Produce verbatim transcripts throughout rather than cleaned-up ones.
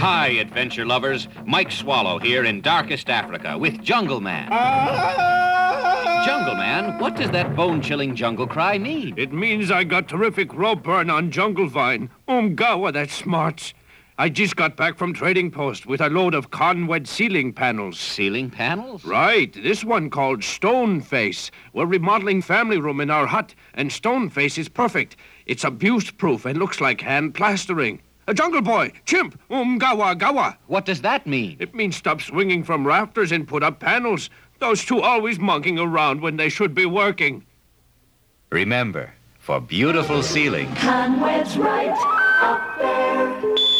Hi, adventure lovers. Mike Swallow here in darkest Africa with Jungle Man. Jungle Man, what does that bone-chilling jungle cry mean? It means I got terrific rope burn on Jungle Vine. Umgawa, that's smart. I just got back from Trading Post with a load of Conwed ceiling panels. Ceiling panels? Right. This one called Stone Face. We're remodeling family room in our hut, and Stone Face is perfect. It's abuse-proof and looks like hand plastering. A Jungle Boy, chimp, umgawa gawa. What does that mean? It means stop swinging from rafters and put up panels. Those two always monkeying around when they should be working. Remember, for beautiful ceiling. Conwed's right up there.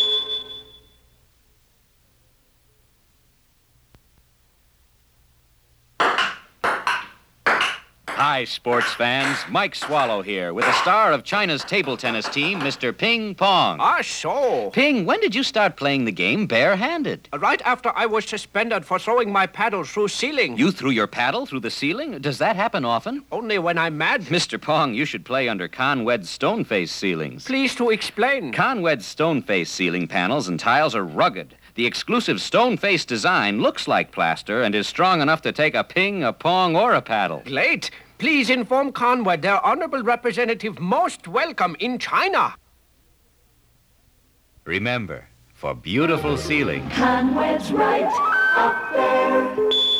Hi, sports fans. Mike Swallow here with the star of China's table tennis team, Mister Ping Pong. Ah, so. Ping, when did you start playing the game barehanded? Right after I was suspended for throwing my paddle through ceiling. You threw your paddle through the ceiling? Does that happen often? Only when I'm mad. Mister Pong, you should play under Conwed's Stoneface ceilings. Please to explain. Conwed's Stoneface ceiling panels and tiles are rugged. The exclusive Stoneface design looks like plaster and is strong enough to take a ping, a pong, or a paddle. Great. Please inform Conwed their honorable representative most welcome in China. Remember, for beautiful ceiling. Conwed's right up there.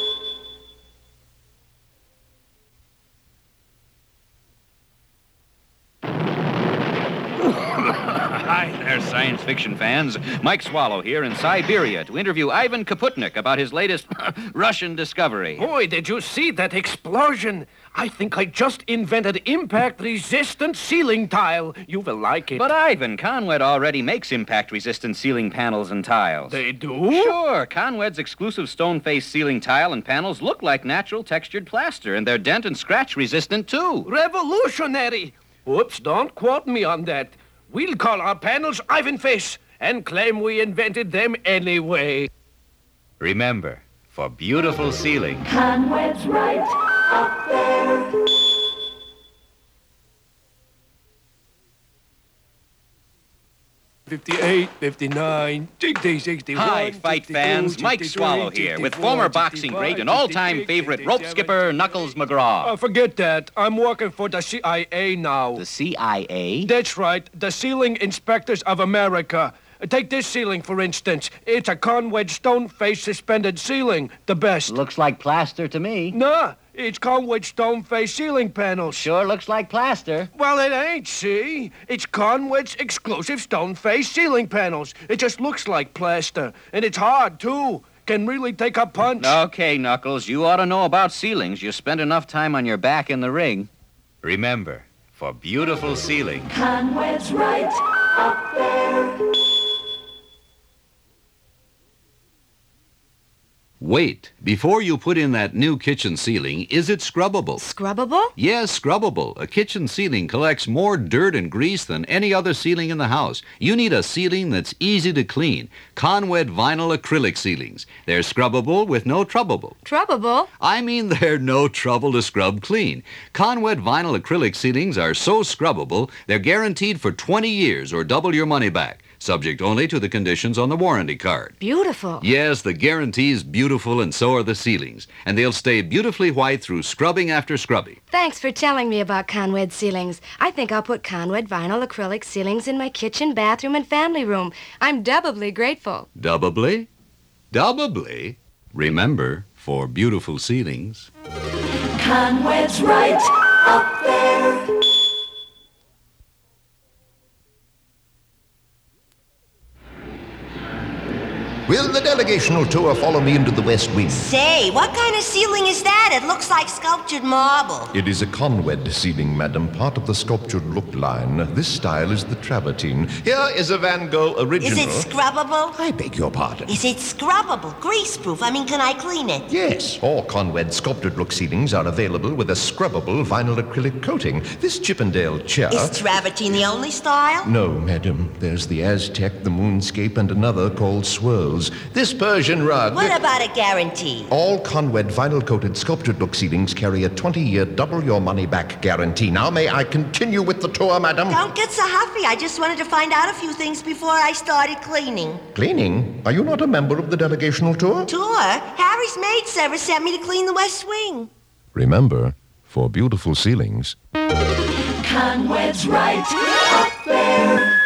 Hi there, science fiction fans. Mike Swallow here in Siberia to interview Ivan Kaputnik about his latest Russian discovery. Boy, did you see that explosion? I think I just invented impact-resistant ceiling tile. You will like it. But Ivan, Conwed already makes impact-resistant ceiling panels and tiles. They do? Sure. Conwed's exclusive stone-face ceiling tile and panels look like natural textured plaster, and they're dent and scratch resistant too. Revolutionary. Whoops, don't quote me on that. We'll call our panels Ivan Face and claim we invented them anyway. Remember, for beautiful ceiling. Conwed's right up there. fifty-eight, fifty-nine, sixty, sixty-one, Hi, fight fans. Mike Swallow here with former boxing great and all-time favorite rope skipper Knuckles McGraw. Uh, forget that. I'm working for the C I A now. The C I A? That's right, the Ceiling Inspectors of America. Uh, Take this ceiling, for instance. It's a Conwed stone-face suspended ceiling. The best. Looks like plaster to me. Nah, it's Conwed stone-face ceiling panels. Sure looks like plaster. Well, it ain't, see? It's Conwed's exclusive stone-face ceiling panels. It just looks like plaster. And it's hard, too. Can really take a punch. Okay, Knuckles, you ought to know about ceilings. You spend enough time on your back in the ring. Remember, for beautiful ceiling. Conwed's right up there. Wait, before you put in that new kitchen ceiling, is it scrubbable? Scrubbable? Yes, scrubbable. A kitchen ceiling collects more dirt and grease than any other ceiling in the house. You need a ceiling that's easy to clean. Conwed vinyl acrylic ceilings. They're scrubbable with no trouble. Trouble? I mean they're no trouble to scrub clean. Conwed vinyl acrylic ceilings are so scrubbable, they're guaranteed for twenty years or double your money back. Subject only to the conditions on the warranty card. Beautiful. Yes, the guarantee's beautiful and so are the ceilings. And they'll stay beautifully white through scrubbing after scrubbing. Thanks for telling me about Conwed ceilings. I think I'll put Conwed vinyl acrylic ceilings in my kitchen, bathroom, and family room. I'm doubly grateful. Doubly? Doubly? Remember, for beautiful ceilings. Conwed's right up there. Will the delegational tour follow me into the West Wing? Say, what kind of ceiling is that? It looks like sculptured marble. It is a Conwed ceiling, madam, part of the sculptured look line. This style is the travertine. Here is a Van Gogh original. Is it scrubbable? I beg your pardon. Is it scrubbable? Grease-proof? I mean, can I clean it? Yes, all Conwed sculptured look ceilings are available with a scrubbable vinyl acrylic coating. This Chippendale chair... Is travertine the only style? No, madam. There's the Aztec, the Moonscape, and another called Swirls. cushions, this Persian rug... What about a guarantee? All Conwed vinyl-coated sculptured look ceilings carry a twenty-year double-your-money-back guarantee. Now, may I continue with the tour, madam? Don't get so huffy. I just wanted to find out a few things before I started cleaning. Cleaning? Are you not a member of the delegational tour? Tour? Harry's maid service sent me to clean the West Wing. Remember, for beautiful ceilings... Conwed's right up there.